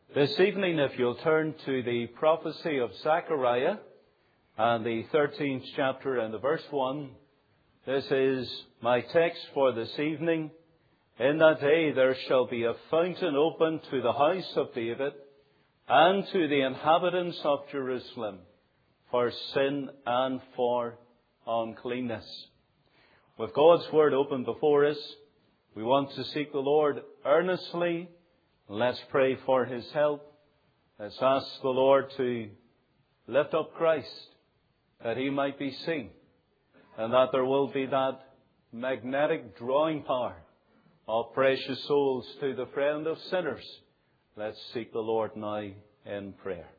This evening, if you'll turn to the prophecy of Zechariah and the 13th chapter and the verse 1, this is my text for this evening. In that day there shall be a fountain opened to the house of David and to the inhabitants of Jerusalem for sin and for uncleanness. With God's word open before us, we want to seek the Lord earnestly. Let's pray for His help. Let's ask the Lord to lift up Christ, that He might be seen, and that there will be that magnetic drawing power of precious souls to the friend of sinners. Let's seek the Lord now in prayer.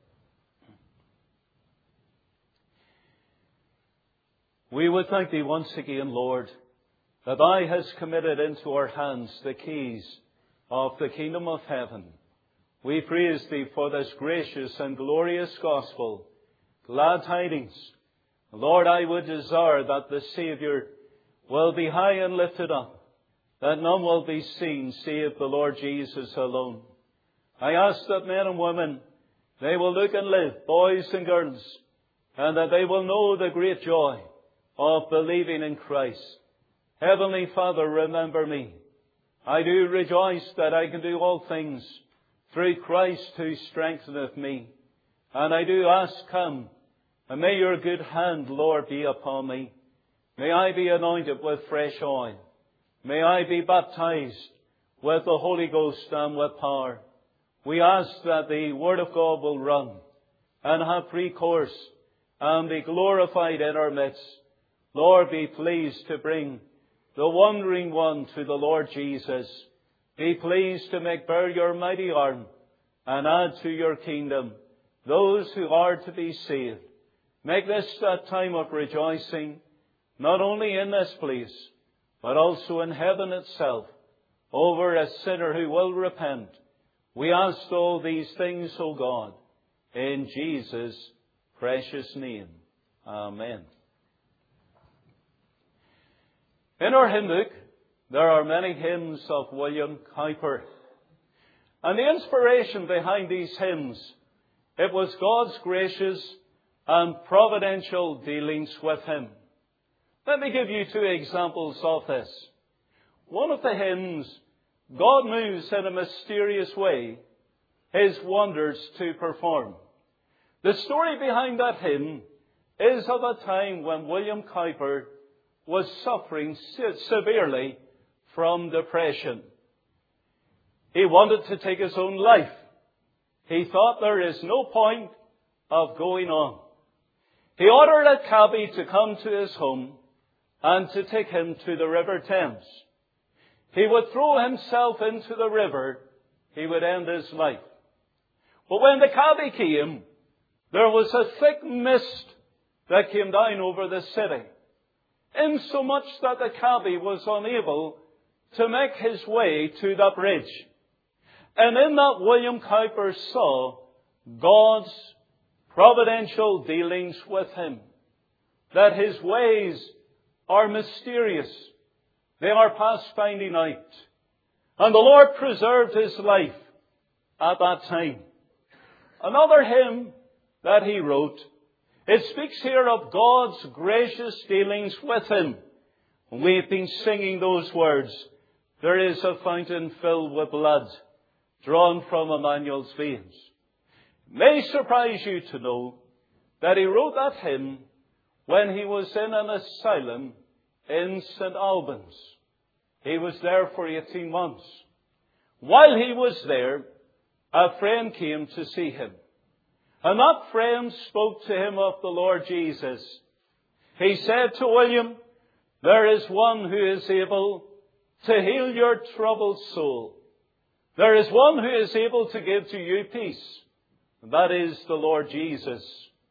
We would thank Thee once again, Lord, that Thou hast committed into our hands the keys of the kingdom of heaven. We praise Thee for this gracious and glorious gospel, glad tidings. Lord, I would desire that the Saviour will be high and lifted up, that none will be seen save the Lord Jesus alone. I ask that men and women, they will look and live, boys and girls, and that they will know the great joy of believing in Christ. Heavenly Father, remember me. I do rejoice that I can do all things through Christ who strengtheneth me. And I do ask, come, and may Your good hand, Lord, be upon me. May I be anointed with fresh oil. May I be baptized with the Holy Ghost and with power. We ask that the Word of God will run and have free course and be glorified in our midst. Lord, be pleased to bring the wandering one to the Lord Jesus. Be pleased to make bare Your mighty arm and add to Your kingdom those who are to be saved. Make this a time of rejoicing, not only in this place, but also in heaven itself, over a sinner who will repent. We ask all these things, O God, in Jesus' precious name. Amen. In our hymn book, there are many hymns of William Cowper. And the inspiration behind these hymns, it was God's gracious and providential dealings with him. Let me give you two examples of this. One of the hymns, God moves in a mysterious way His wonders to perform. The story behind that hymn is of a time when William Cowper was suffering severely from depression. He wanted to take his own life. He thought there is no point of going on. He ordered a cabby to come to his home and to take him to the River Thames. He would throw himself into the river. He would end his life. But when the cabby came, there was a thick mist that came down over the city, insomuch that the cabby was unable to make his way to the bridge. And in that William Cowper saw God's providential dealings with him, that His ways are mysterious. They are past finding out. And the Lord preserved his life at that time. Another hymn that he wrote, it speaks here of God's gracious dealings with him. We've been singing those words. There is a fountain filled with blood, drawn from Emmanuel's veins. It may surprise you to know that he wrote that hymn when he was in an asylum in St. Albans. He was there for 18 months. While he was there, a friend came to see him. And that friend spoke to him of the Lord Jesus. He said to William, there is one who is able to heal your troubled soul. There is one who is able to give to you peace. That is the Lord Jesus.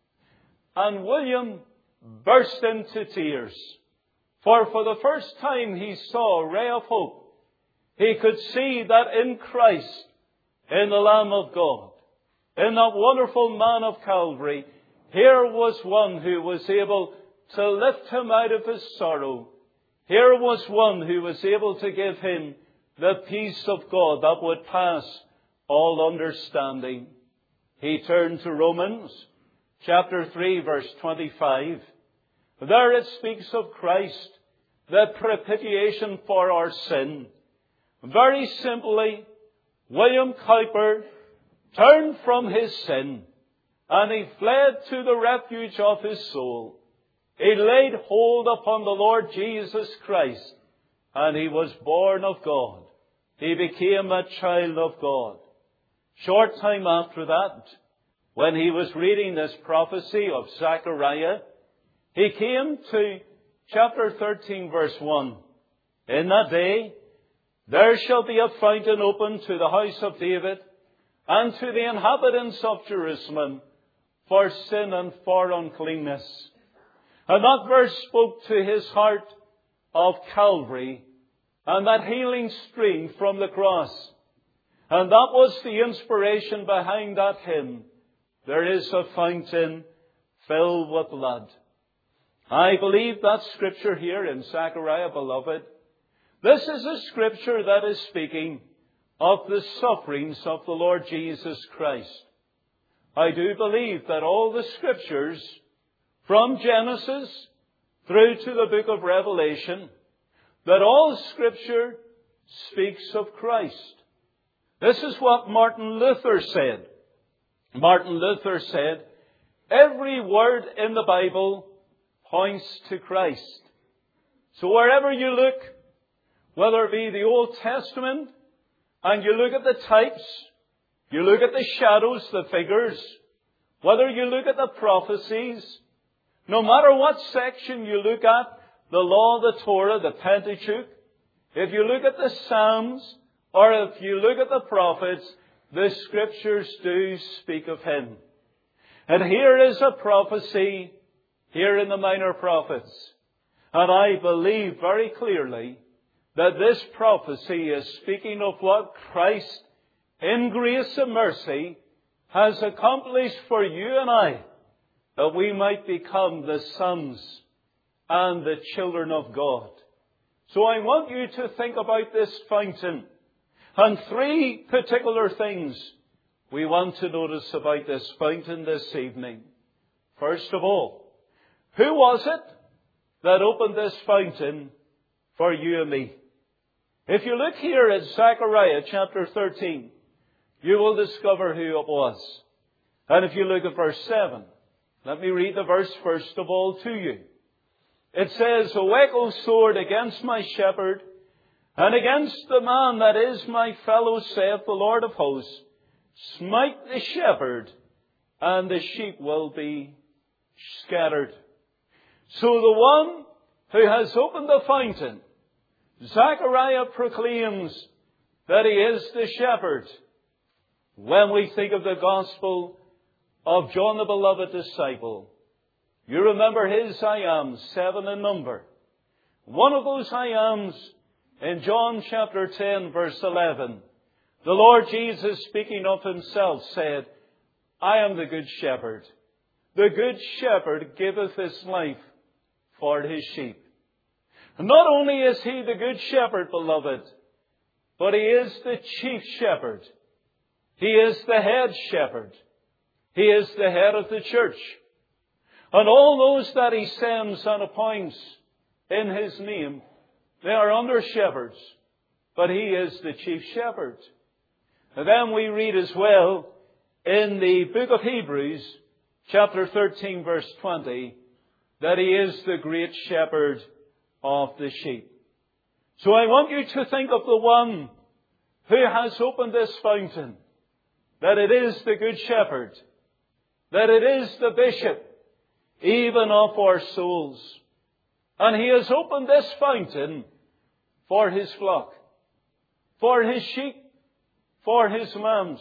And William burst into tears. For the first time he saw a ray of hope. He could see that in Christ, in the Lamb of God, in that wonderful man of Calvary, here was one who was able to lift him out of his sorrow. Here was one who was able to give him the peace of God that would pass all understanding. He turned to Romans chapter 3 verse 25. There it speaks of Christ, the propitiation for our sin. Very simply, William Cowper turned from his sin and he fled to the refuge of his soul. He laid hold upon the Lord Jesus Christ and he was born of God. He became a child of God. Short time after that, when he was reading this prophecy of Zechariah, he came to chapter 13 verse 1. In that day, there shall be a fountain opened to the house of David and to the inhabitants of Jerusalem for sin and for uncleanness. And that verse spoke to his heart of Calvary and that healing stream from the cross. And that was the inspiration behind that hymn. There is a fountain filled with blood. I believe that scripture here in Zechariah, beloved, this is a scripture that is speaking of the sufferings of the Lord Jesus Christ. I do believe that all the scriptures, from Genesis through to the book of Revelation, that all scripture speaks of Christ. This is what Martin Luther said. Martin Luther said, every word in the Bible points to Christ. So wherever you look, whether it be the Old Testament, and you look at the types, you look at the shadows, the figures, whether you look at the prophecies, no matter what section you look at, the law, the Torah, the Pentateuch, if you look at the Psalms, or if you look at the prophets, the scriptures do speak of Him. And here is a prophecy here in the Minor Prophets. And I believe very clearly that this prophecy is speaking of what Christ, in grace and mercy, has accomplished for you and I, that we might become the sons and the children of God. So I want you to think about this fountain. And three particular things we want to notice about this fountain this evening. First of all, who was it that opened this fountain for you and me? If you look here at Zechariah chapter 13, you will discover who it was. And if you look at verse 7, let me read the verse first of all to you. It says, awake, O sword, against my shepherd, and against the man that is my fellow, saith the Lord of hosts. Smite the shepherd, and the sheep will be scattered. So the one who has opened the fountain, Zechariah proclaims that he is the shepherd. When we think of the gospel of John the beloved disciple, you remember his I ams, 7 in number. One of those I ams in John chapter 10 verse 11, the Lord Jesus, speaking of Himself, said, I am the good shepherd. The good shepherd giveth his life for his sheep. And not only is He the good shepherd, beloved, but He is the chief shepherd. He is the head shepherd. He is the head of the church. And all those that He sends and appoints in His name, they are under shepherds. But He is the chief shepherd. And then we read as well in the book of Hebrews, chapter 13, verse 20, that He is the great shepherd of the sheep. So I want you to think of the one who has opened this fountain, that it is the good shepherd, that it is the bishop, even of our souls. And He has opened this fountain for His flock, for His sheep, for His lambs.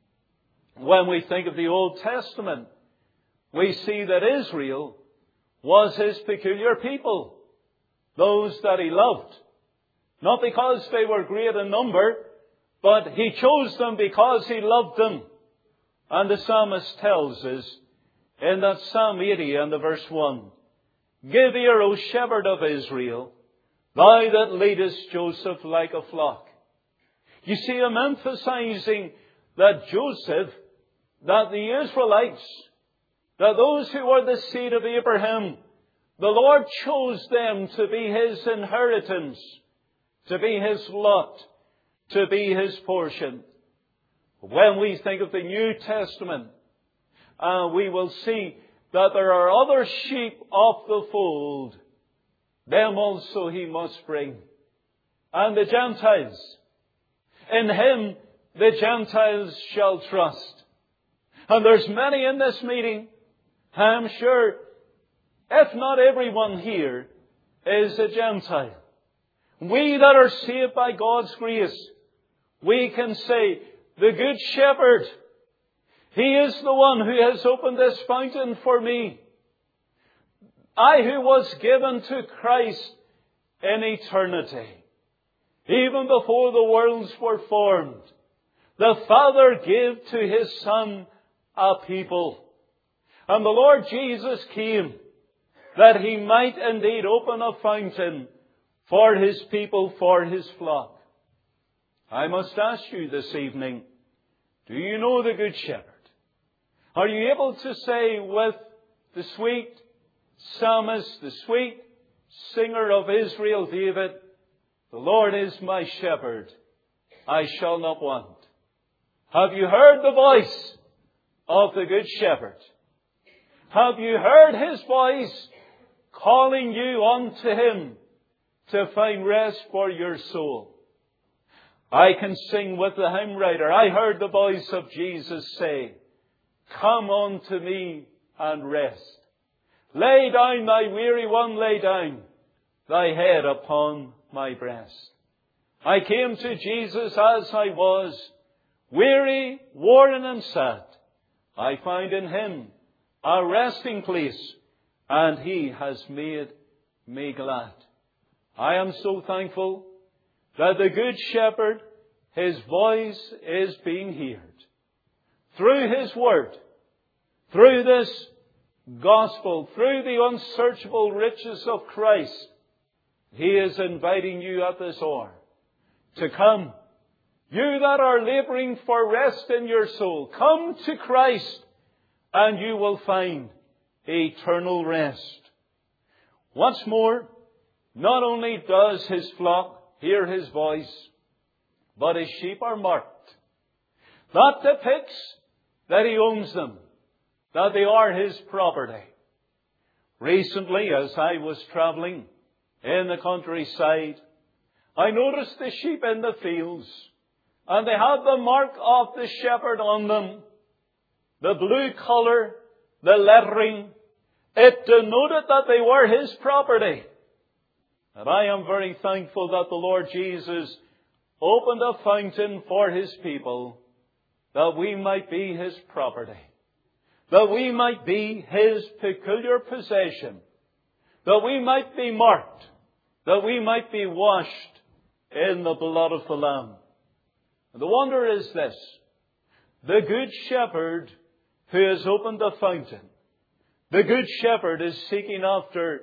When we think of the Old Testament, we see that Israel was His peculiar people, those that He loved. Not because they were great in number, but He chose them because He loved them. And the psalmist tells us in that Psalm 80 and the verse 1, give ear, O shepherd of Israel, thou that leadest Joseph like a flock. You see, I'm emphasizing that Joseph, that the Israelites, that those who were the seed of Abraham, the Lord chose them to be His inheritance, to be His lot, to be His portion. When we think of the New Testament, we will see that there are other sheep of the fold. Them also He must bring. And the Gentiles, in Him the Gentiles shall trust. And there's many in this meeting, I'm sure, if not everyone here is a Gentile. We that are saved by God's grace, we can say, the Good Shepherd, He is the one who has opened this fountain for me. I who was given to Christ in eternity, even before the worlds were formed, the Father gave to His Son a people. And the Lord Jesus came that He might indeed open a fountain for His people, for His flock. I must ask you this evening, do you know the Good Shepherd? Are you able to say with the sweet psalmist, the sweet singer of Israel, David, the Lord is my shepherd, I shall not want. Have you heard the voice of the Good Shepherd? Have you heard His voice calling you unto Him to find rest for your soul? I can sing with the hymn writer. I heard the voice of Jesus say, come unto me and rest. Lay down, thy weary one, lay down thy head upon my breast. I came to Jesus as I was, weary, worn and sad. I find in Him a resting place, and He has made me glad. I am so thankful that the Good Shepherd, His voice is being heard. Through His Word, through this Gospel, through the unsearchable riches of Christ, He is inviting you at this hour to come. You that are laboring for rest in your soul, come to Christ and you will find eternal rest. Once more, not only does His flock hear His voice, but His sheep are marked. That depicts that He owns them, that they are His property. Recently, as I was travelling in the countryside, I noticed the sheep in the fields, and they had the mark of the shepherd on them. The blue colour, the lettering, it denoted that they were His property. And I am very thankful that the Lord Jesus opened a fountain for His people, that we might be His property, that we might be His peculiar possession, that we might be marked, that we might be washed in the blood of the Lamb. And the wonder is this, the Good Shepherd who has opened the fountain, the Good Shepherd is seeking after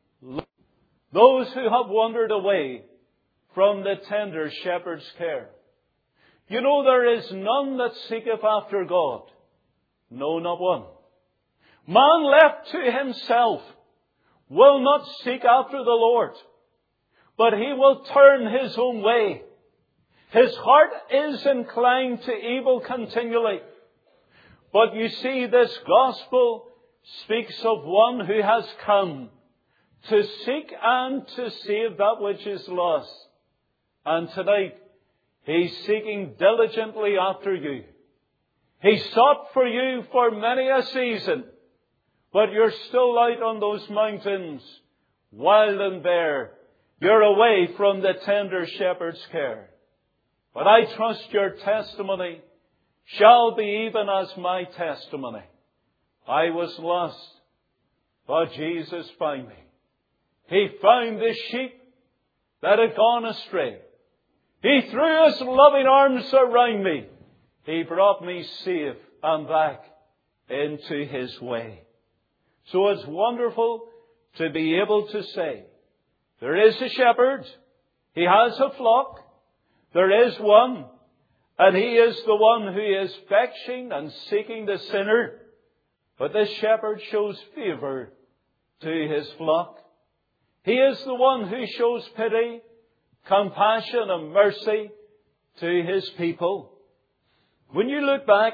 those who have wandered away from the tender shepherd's care. You know, there is none that seeketh after God. No, not one. Man left to himself will not seek after the Lord, but he will turn his own way. His heart is inclined to evil continually. But you see, this gospel speaks of one who has come to seek and to save that which is lost. And tonight, He's seeking diligently after you. He sought for you for many a season, but you're still out on those mountains, wild and bare. You're away from the tender shepherd's care. But I trust your testimony shall be even as my testimony. I was lost, but Jesus found me. He found the sheep that had gone astray. He threw His loving arms around me. He brought me safe and back into His way. So it's wonderful to be able to say, there is a shepherd. He has a flock. There is one. And He is the one who is vexing and seeking the sinner. But the shepherd shows favour to His flock. He is the one who shows pity, compassion and mercy to His people. When you look back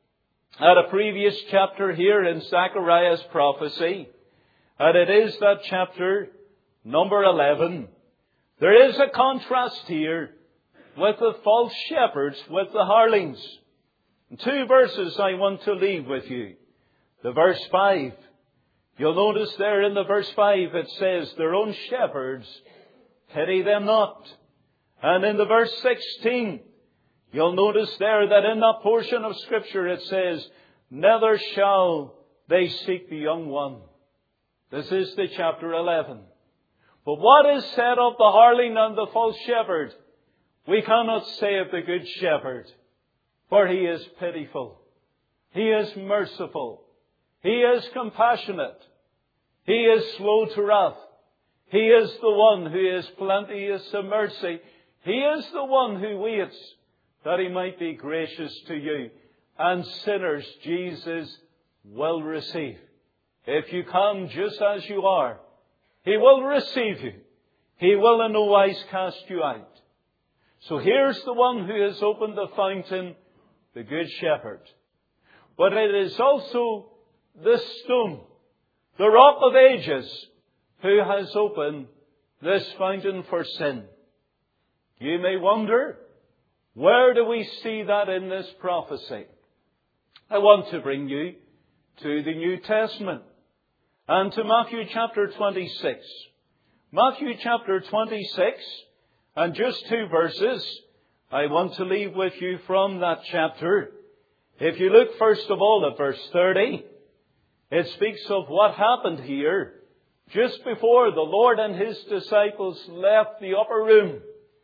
at a previous chapter here in Zechariah's prophecy, and it is that chapter number 11, there is a contrast here with the false shepherds, with the harlings. 2 verses I want to leave with you. The verse 5. You'll notice there in the verse 5 it says, their own shepherds pity them not. And in the verse 16, you'll notice there that in that portion of Scripture it says, neither shall they seek the young one. This is the chapter 11. But what is said of the harling and the false shepherd, we cannot say of the good shepherd. For He is pitiful. He is merciful. He is compassionate. He is slow to wrath. He is the one who is plenteous of mercy. He is the one who waits that He might be gracious to you. And sinners Jesus will receive. If you come just as you are, He will receive you. He will in no wise cast you out. So here's the one who has opened the fountain, the Good Shepherd. But it is also the stone, the Rock of Ages, who has opened this fountain for sin. You may wonder, where do we see that in this prophecy? I want to bring you to the New Testament and to Matthew chapter 26. Matthew chapter 26, and just 2 verses I want to leave with you from that chapter. If you look first of all at verse 30, it speaks of what happened here just before the Lord and His disciples left the upper room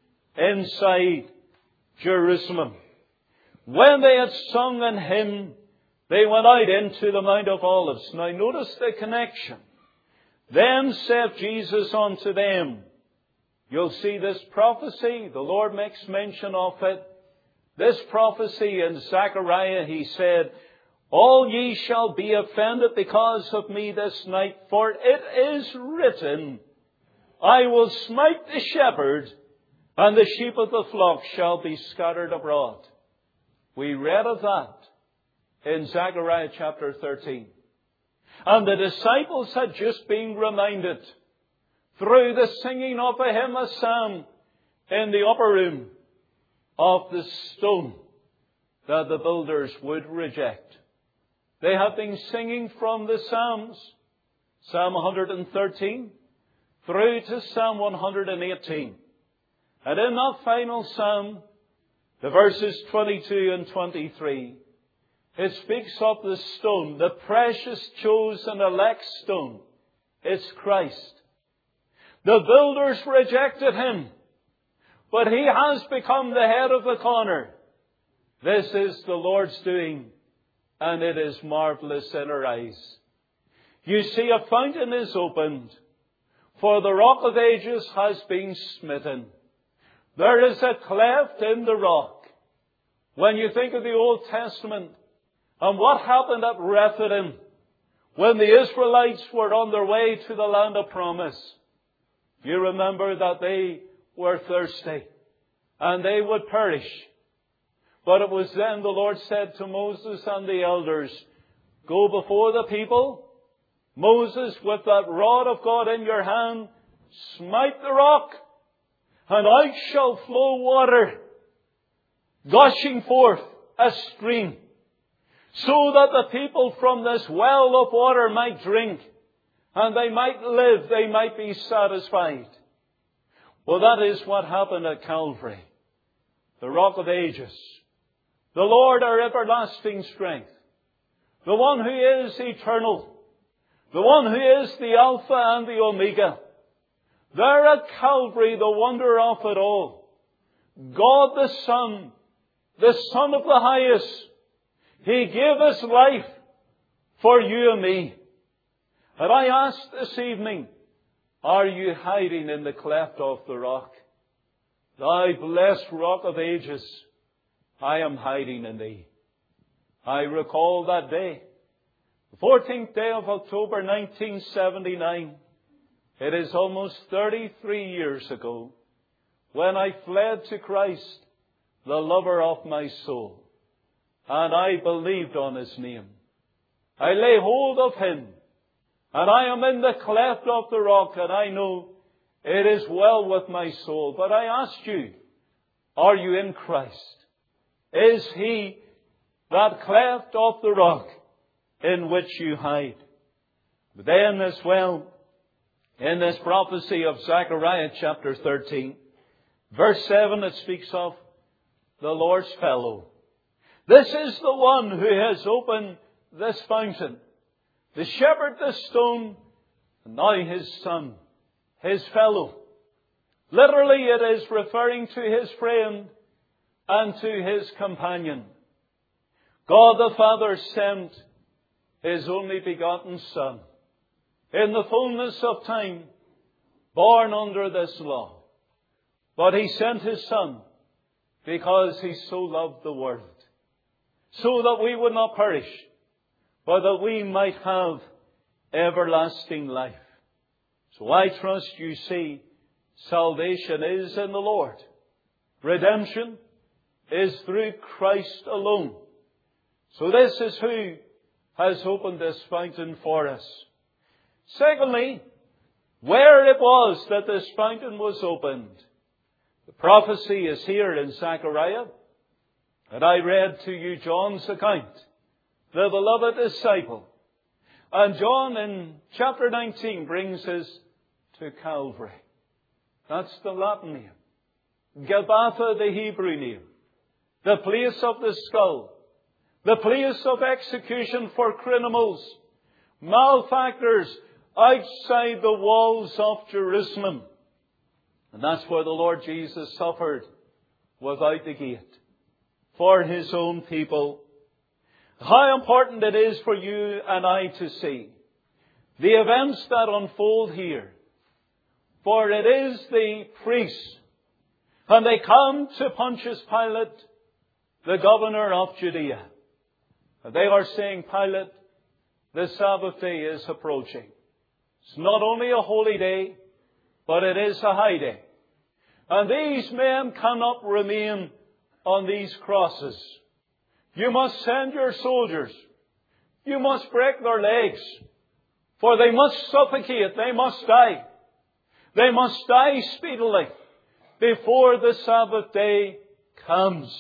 inside Jerusalem. When they had sung an hymn, they went out into the Mount of Olives. Now notice the connection. Then saith Jesus unto them, you'll see this prophecy, the Lord makes mention of it. This prophecy in Zechariah, He said, all ye shall be offended because of me this night, for it is written, I will smite the shepherd, and the sheep of the flock shall be scattered abroad. We read of that in Zechariah chapter 13. And the disciples had just been reminded through the singing of a hymn, a psalm in the upper room, of the stone that the builders would reject. They have been singing from the Psalms, Psalm 113 through to Psalm 118. And in that final psalm, the verses 22 and 23, it speaks of the stone, the precious chosen elect stone. It's Christ. The builders rejected Him, but He has become the head of the corner. This is the Lord's doing, and it is marvelous in our eyes. You see, a fountain is opened, for the Rock of Ages has been smitten. There is a cleft in the rock. When you think of the Old Testament and what happened at Rephidim, when the Israelites were on their way to the land of promise, you remember that they were thirsty and they would perish. But it was then the Lord said to Moses and the elders, go before the people. Moses, with that rod of God in your hand, smite the rock, and out shall flow water, gushing forth a stream, so that the people from this well of water might drink, and they might live, they might be satisfied. Well, that is what happened at Calvary. The Rock of Ages. The Lord, our everlasting strength. The one who is eternal. The one who is the Alpha and the Omega. There at Calvary, the wonder of it all. God the Son of the highest. He gave His life for you and me. And I ask this evening, are you hiding in the cleft of the rock? Thou blessed Rock of Ages, I am hiding in Thee. I recall that day, the 14th day of October 1979. It is almost 33 years ago when I fled to Christ, the lover of my soul, and I believed on His name. I lay hold of Him, and I am in the cleft of the rock, and I know it is well with my soul. But I ask you, are you in Christ? Is He that cleft of the rock in which you hide? But then as well, in this prophecy of Zechariah chapter 13, verse 7, it speaks of the Lord's fellow. This is the one who has opened this fountain. The shepherd, the stone, and now His son, His fellow. Literally, it is referring to His friend and to His companion. God the Father sent His only begotten Son in the fullness of time, born under this law. But He sent His Son because He so loved the world, so that we would not perish, but that we might have everlasting life. So I trust you see, salvation is in the Lord. Redemption is through Christ alone. So this is who has opened this fountain for us. Secondly, where it was that this fountain was opened. The prophecy is here in Zechariah. And I read to you John's account, the beloved disciple. And John in chapter 19 brings us to Calvary. That's the Latin name. Gabbatha, the Hebrew name. The place of the skull. The place of execution for criminals, malefactors outside the walls of Jerusalem. And that's where the Lord Jesus suffered without the gate for His own people. How important it is for you and I to see the events that unfold here. For it is the priests, and they come to Pontius Pilate, the governor of Judea. And they are saying, Pilate, the Sabbath day is approaching. It's not only a holy day, but it is a high day. And these men cannot remain on these crosses. You must send your soldiers. You must break their legs. For they must suffocate. They must die. They must die speedily before the Sabbath day comes.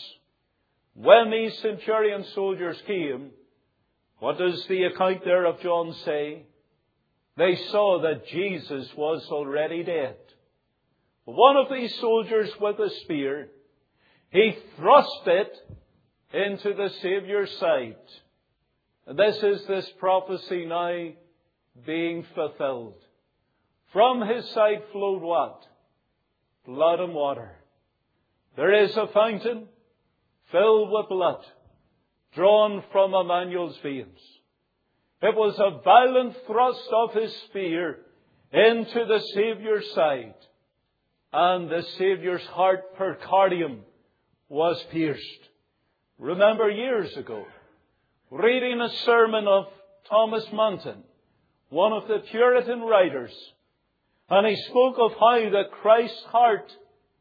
When these centurion soldiers came, what does the account there of John say? They saw that Jesus was already dead. One of these soldiers with a spear, he thrust it into the Saviour's side. And this is this prophecy now being fulfilled. From His side flowed what? Blood and water. There is a fountain filled with blood, drawn from Emmanuel's veins. It was a violent thrust of His spear into the Saviour's side, and the Saviour's heart pericardium was pierced. Remember years ago, reading a sermon of Thomas Manton, one of the Puritan writers, and he spoke of how that Christ's heart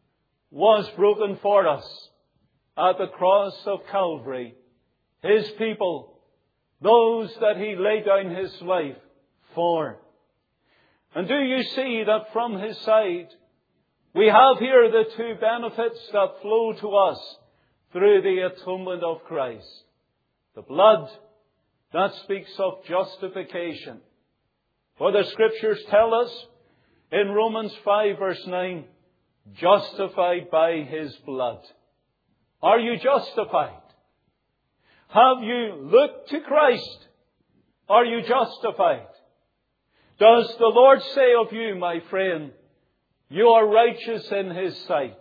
was broken for us at the cross of Calvary. His people, those that He laid down His life for. And do you see that from His side, we have here the two benefits that flow to us through the atonement of Christ. The blood that speaks of justification. For the Scriptures tell us in Romans 5 verse 9, justified by His blood. Are you justified? Have you looked to Christ? Are you justified? Does the Lord say of you, my friend, you are righteous in His sight?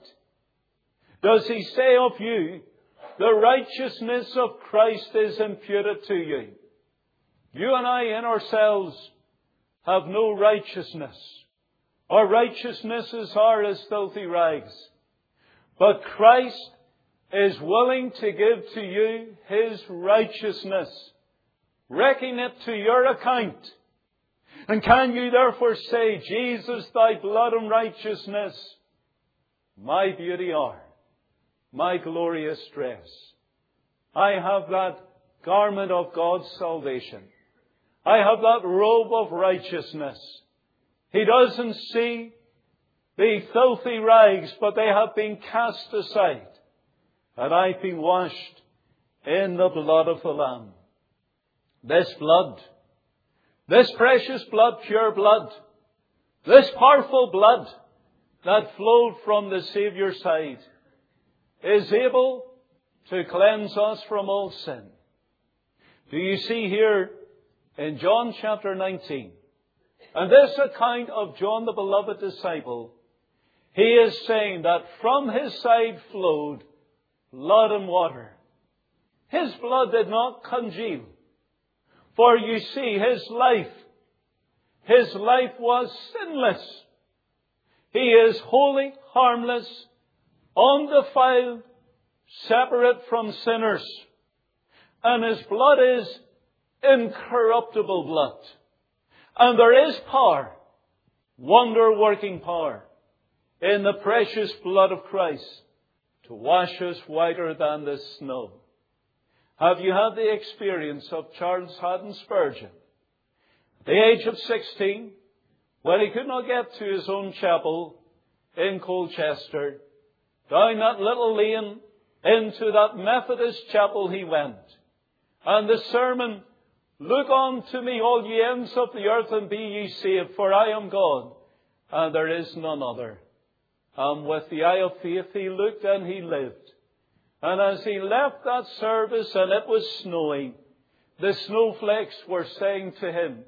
Does He say of you, the righteousness of Christ is imputed to you? You and I in ourselves have no righteousness. Our righteousnesses are as filthy rags. But Christ is willing to give to you His righteousness, reckon it to your account. And can you therefore say, Jesus, thy blood and righteousness, my beauty are, my glorious dress. I have that garment of God's salvation. I have that robe of righteousness. He doesn't see the filthy rags, but they have been cast aside. And I've been washed in the blood of the Lamb. This blood, this precious blood, pure blood, this powerful blood that flowed from the Saviour's side is able to cleanse us from all sin. Do you see here in John chapter 19, and this account of John the beloved disciple, he is saying that from his side flowed blood and water. His blood did not congeal. For you see, his life was sinless. He is holy, harmless, undefiled, separate from sinners. And his blood is incorruptible blood. And there is power, wonder-working power, in the precious blood of Christ to wash us whiter than the snow. Have you had the experience of Charles Haddon Spurgeon? At the age of 16, when he could not get to his own chapel in Colchester, down that little lane into that Methodist chapel he went. And the sermon, "Look unto me, all ye ends of the earth, and be ye saved, for I am God, and there is none other." And with the eye of faith he looked and he lived. And as he left that service and it was snowing, the snowflakes were saying to him,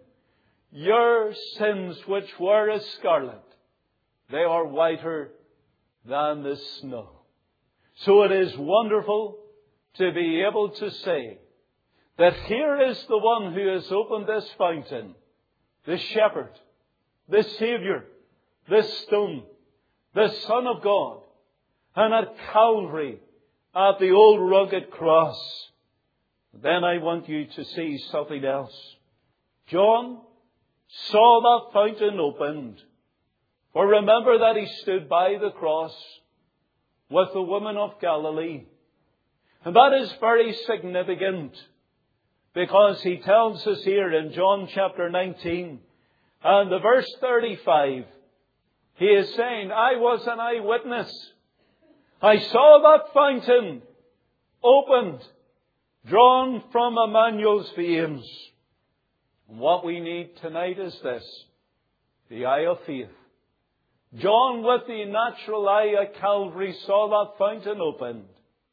"Your sins which were as scarlet, they are whiter than the snow." So it is wonderful to be able to say that here is the one who has opened this fountain, the shepherd, the Saviour, the stone, the Son of God, and at Calvary, at the old rugged cross. Then I want you to see something else. John saw that fountain opened. For remember that he stood by the cross with the woman of Galilee. And that is very significant, because he tells us here in John chapter 19 and the verse 35, he is saying, "I was an eyewitness. I saw that fountain opened, drawn from Emmanuel's veins." And what we need tonight is this, the eye of faith. John, with the natural eye at Calvary, saw that fountain opened.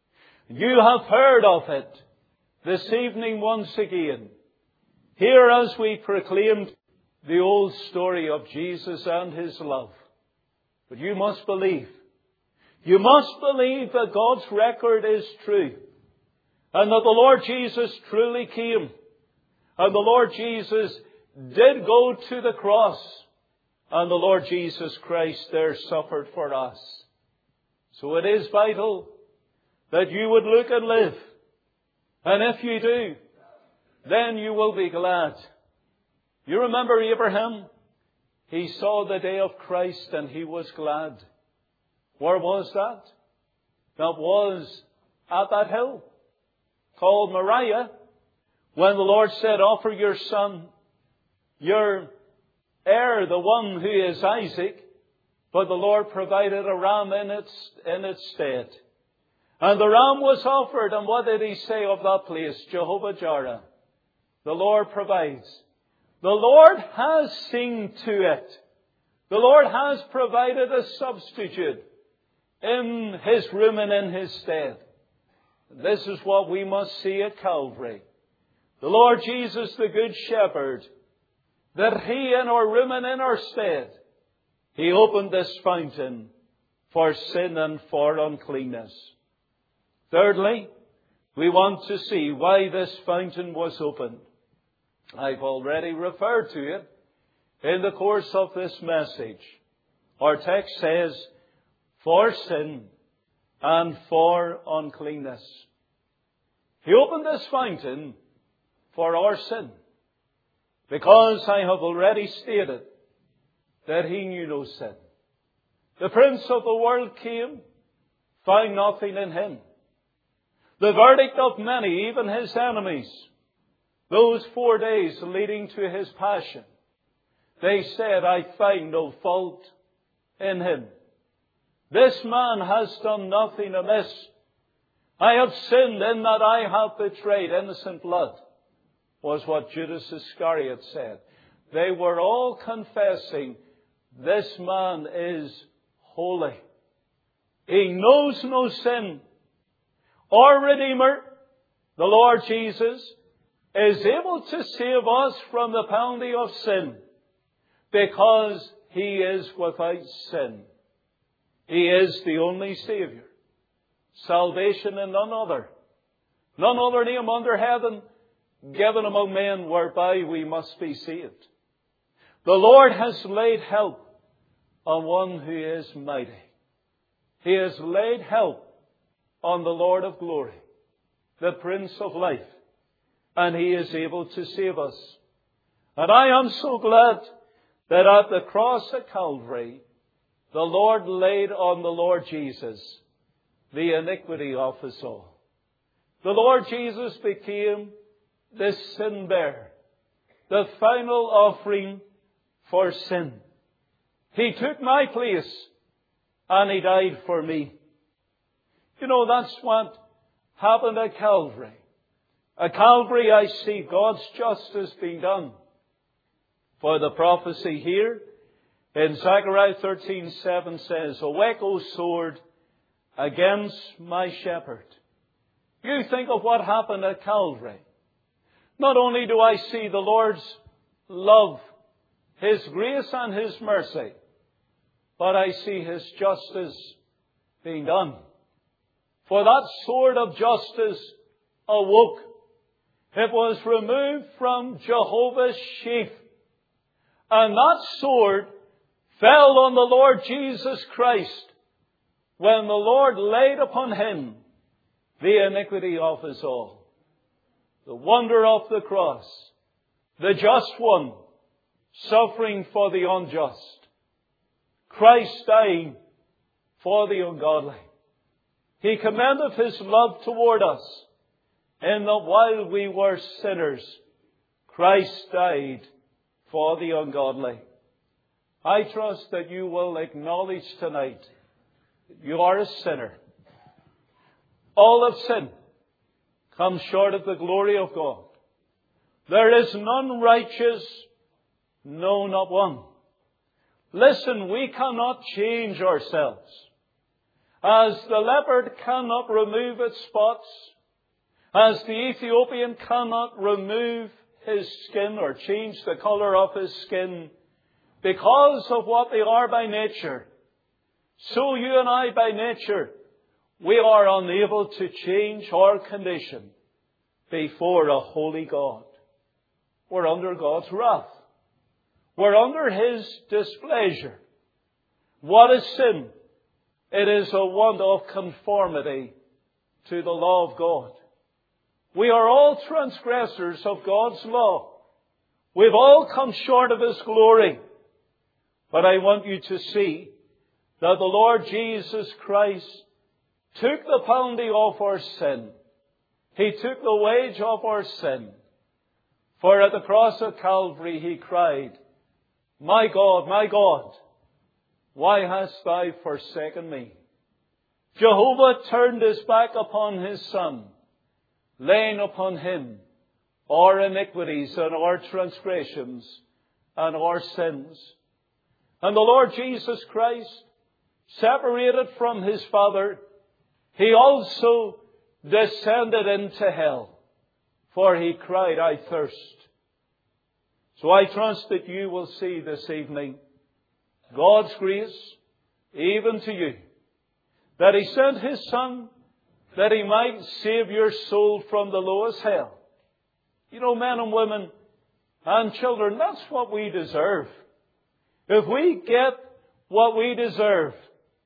You have heard of it this evening once again. Here as we proclaimed the old story of Jesus and His love. But you must believe. You must believe that God's record is true. And that the Lord Jesus truly came. And the Lord Jesus did go to the cross. And the Lord Jesus Christ there suffered for us. So it is vital that you would look and live. And if you do, then you will be glad. You remember Abraham? He saw the day of Christ and he was glad. Where was that? That was at that hill called Moriah, when the Lord said, "Offer your son, your heir, the one who is Isaac." But the Lord provided a ram in its stead. And the ram was offered, and what did He say of that place? Jehovah Jireh. The Lord provides. The Lord has seen to it. The Lord has provided a substitute in His room and in His stead. This is what we must see at Calvary. The Lord Jesus, the Good Shepherd, that He in our room and in our stead, He opened this fountain for sin and for uncleanness. Thirdly, we want to see why this fountain was opened. I've already referred to it in the course of this message. Our text says, "For sin and for uncleanness. He opened this fountain for our sin, because I have already stated that He knew no sin. The Prince of the world came, found nothing in Him. The verdict of many, even His enemies, those 4 days leading to His passion, they said, I find no fault in Him. This man has done nothing amiss. I have sinned in that I have betrayed innocent blood, was what Judas Iscariot said. They were all confessing, this man is holy. He knows no sin. Our Redeemer, the Lord Jesus, is able to save us from the penalty of sin, because He is without sin. He is the only Saviour. Salvation in none other. None other name under heaven given among men whereby we must be saved. The Lord has laid help on one who is mighty. He has laid help on the Lord of glory, the Prince of life, and He is able to save us. And I am so glad that at the cross at Calvary, the Lord laid on the Lord Jesus the iniquity of us all. The Lord Jesus became the sin bearer, the final offering for sin. He took my place and He died for me. You know, that's what happened at Calvary. At Calvary I see God's justice being done. For the prophecy here in Zechariah 13:7 says, Awake, O sword, against my shepherd. You think of what happened at Calvary. Not only do I see the Lord's love, His grace and His mercy, but I see His justice being done. For that sword of justice awoke. It was removed from Jehovah's sheath. And that sword fell on the Lord Jesus Christ when the Lord laid upon Him the iniquity of us all. The wonder of the cross. The just one suffering for the unjust. Christ dying for the ungodly. He commendeth His love toward us, in that while we were sinners, Christ died for the ungodly. I trust that you will acknowledge tonight that you are a sinner. All have sinned, come short of the glory of God. There is none righteous, no, not one. Listen, we cannot change ourselves. As the leopard cannot remove its spots, as the Ethiopian cannot remove his skin or change the colour of his skin because of what they are by nature, so you and I by nature, we are unable to change our condition before a holy God. We're under God's wrath. We're under His displeasure. What is sin? It is a want of conformity to the law of God. We are all transgressors of God's law. We've all come short of His glory. But I want you to see that the Lord Jesus Christ took the penalty of our sin. He took the wage of our sin. For at the cross of Calvary He cried, my God, why hast Thou forsaken me? Jehovah turned His back upon His Son, laying upon Him our iniquities and our transgressions and our sins. And the Lord Jesus Christ, separated from His Father, He also descended into hell, for He cried, I thirst. So I trust that you will see this evening God's grace, even to you, that He sent His Son, that He might save your soul from the lowest hell. You know, men and women and children, that's what we deserve. If we get what we deserve,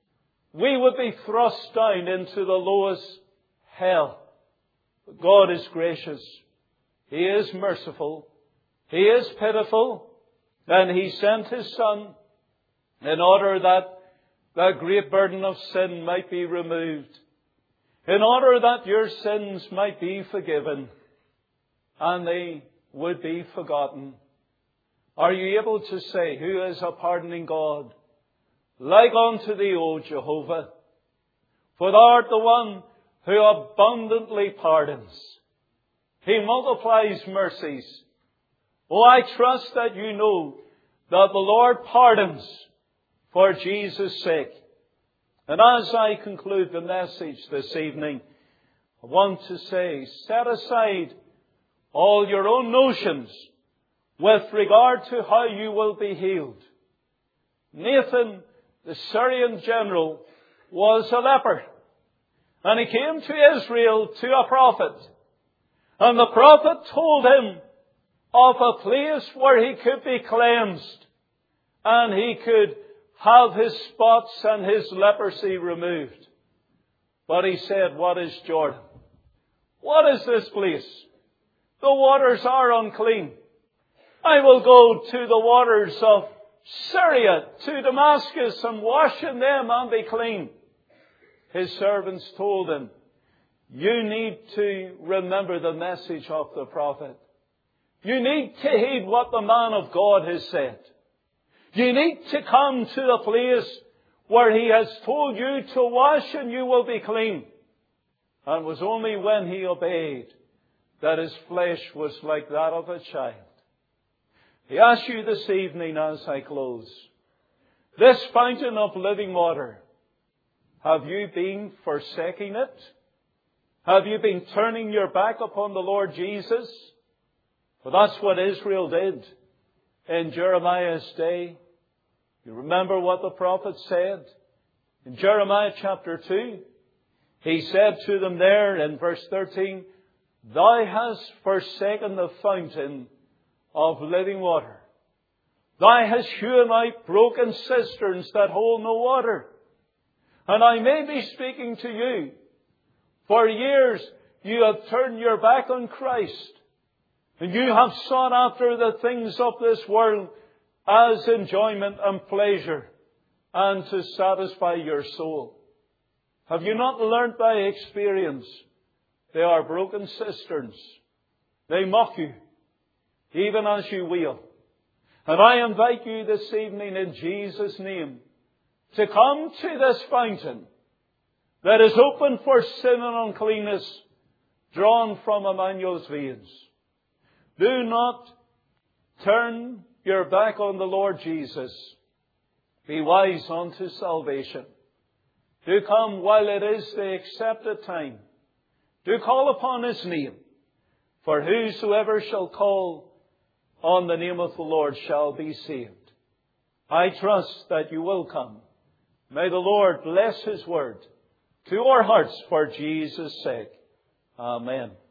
we would be thrust down into the lowest hell. But God is gracious. He is merciful. He is pitiful. And He sent His Son in order that the great burden of sin might be removed, in order that your sins might be forgiven and they would be forgotten. Are you able to say, who is a pardoning God? Like unto thee, O Jehovah, for thou art the one who abundantly pardons. He multiplies mercies. Oh, I trust that you know that the Lord pardons for Jesus' sake. And as I conclude the message this evening, I want to say, set aside all your own notions with regard to how you will be healed. Nathan, the Syrian general, was a leper. And he came to Israel to a prophet. And the prophet told him of a place where he could be cleansed. And he could have his spots and his leprosy removed. But he said, what is Jordan? What is this place? The waters are unclean. I will go to the waters of Syria, to Damascus, and wash in them and be clean. His servants told him, you need to remember the message of the prophet. You need to heed what the man of God has said. You need to come to the place where He has told you to wash and you will be clean. And it was only when he obeyed that his flesh was like that of a child. I ask you this evening as I close, this fountain of living water, have you been forsaking it? Have you been turning your back upon the Lord Jesus? For that's what Israel did in Jeremiah's day. You remember what the prophet said? In Jeremiah chapter 2, he said to them there in verse 13, thou hast forsaken the fountain of living water. Thou hast hewn out broken cisterns that hold no water. And I may be speaking to you. For years you have turned your back on Christ. And you have sought after the things of this world as enjoyment and pleasure and to satisfy your soul. Have you not learnt by experience? They are broken cisterns. They mock you, even as you wail. And I invite you this evening in Jesus' name to come to this fountain that is open for sin and uncleanness, drawn from Emmanuel's veins. Do not turn your back on the Lord Jesus. Be wise unto salvation. Do come while it is the accepted time. Do call upon His name. For whosoever shall call on the name of the Lord shall be saved. I trust that you will come. May the Lord bless His word to our hearts for Jesus' sake. Amen.